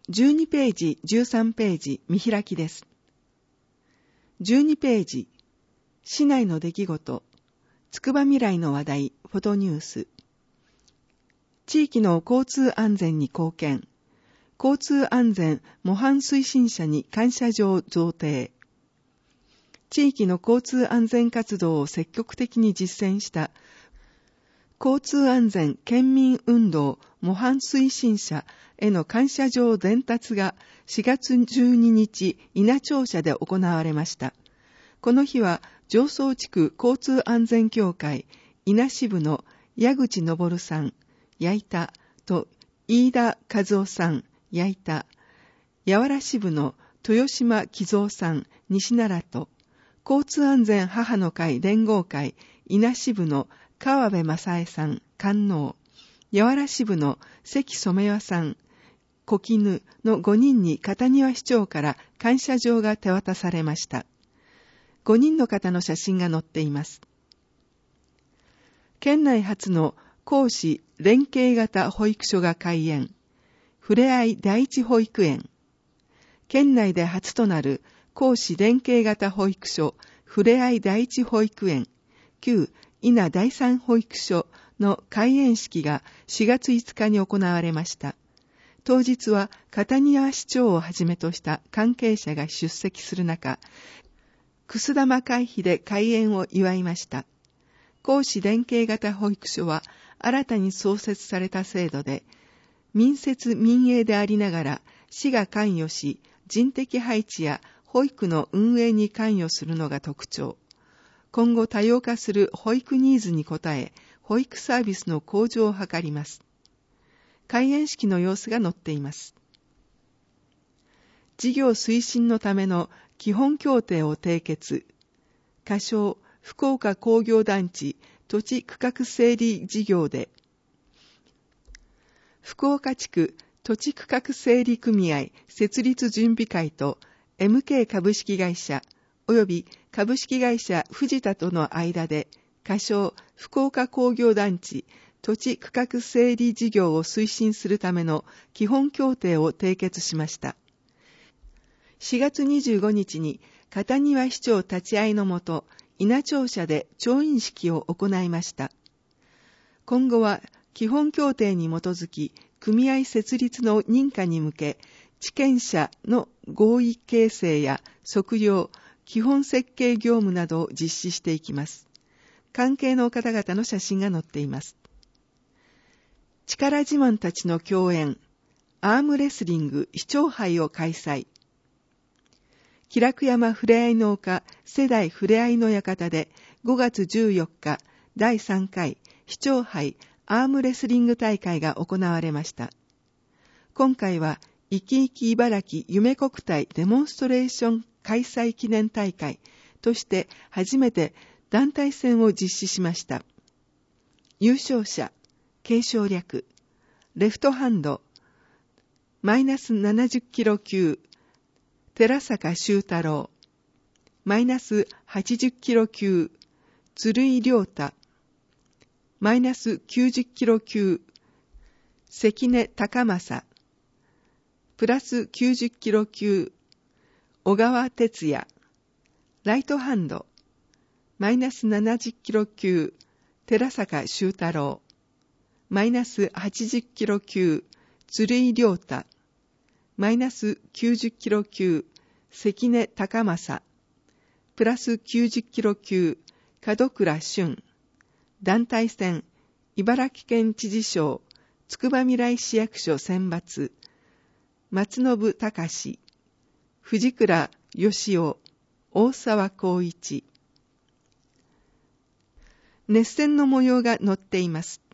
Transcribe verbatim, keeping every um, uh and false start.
じゅうにページ、じゅうさんページ、見開きです。じゅうにページ、市内の出来事、つくばみらいの話題、フォトニュース。地域の交通安全に貢献。交通安全模範推進者に感謝状贈呈。地域の交通安全活動を積極的に実践した交通安全県民運動模範推進者への感謝状伝達がしがつじゅうににち稲町社で行われました。この日は常総地区交通安全協会稲支部の矢口昇さん、矢板と飯田和夫さん、矢板、八原支部の豊島喜造さん、西奈良と交通安全母の会連合会稲支部の川辺正恵さん、官能、八原支部の関染和さん、小絹のごにんに片庭市長から感謝状が手渡されました。ごにんの方の写真が載っています。県内初の公私連携型保育所が開園。ふれあい第一保育園。県内で初となる公私連携型保育所ふれあい第一保育園、旧稲第三保育所の開園式がしがついつかに行われました。当日は片庭市長をはじめとした関係者が出席する中、くす玉会費で開園を祝いました。公私連携型保育所は新たに創設された制度で、民設民営でありながら市が関与し、人的配置や保育の運営に関与するのが特徴。今後多様化する保育ニーズに応え、保育サービスの向上を図ります。開園式の様子が載っています。事業推進のための基本協定を締結。仮称、福岡工業団地土地区画整理事業で、福岡地区土地区画整理組合設立準備会と エムケー 株式会社及び株式会社藤田との間で仮称福岡工業団地土地区画整理事業を推進するための基本協定を締結しました。しがつにじゅうごにちに片庭市長立ち会いのもと稲町社で調印式を行いました。今後は基本協定に基づき組合設立の認可に向け地権者の合意形成や測量、基本設計業務などを実施していきます。関係の方々の写真が載っています。力自慢たちの共演、アームレスリング市長杯を開催。気楽山ふれあいの丘世代ふれあいの館でごがつじゅうよっかだいさんかい市長杯アームレスリング大会が行われました。今回は生き生き茨城夢国体デモンストレーション開催記念大会として初めて団体戦を実施しました。優勝者、継承略、レフトハンド、マイナスななじゅっキロ級、寺坂修太郎、マイナスはちじゅっキロ級、鶴井亮太、マイナスきゅうじゅっキロ級、関根高政、プラスきゅうじゅっキロ級、小川哲也、ライトハンド、マイナスななじゅっキロ級、寺坂修太郎、マイナスはちじゅっキロ級、鶴井亮太、マイナスきゅうじゅっキロ級、関根高政、プラスきゅうじゅっキロ級、門倉俊、団体戦、茨城県知事賞、つくばみらい市役所選抜、松信隆、藤倉義雄、大沢光一。熱戦の模様が載っています。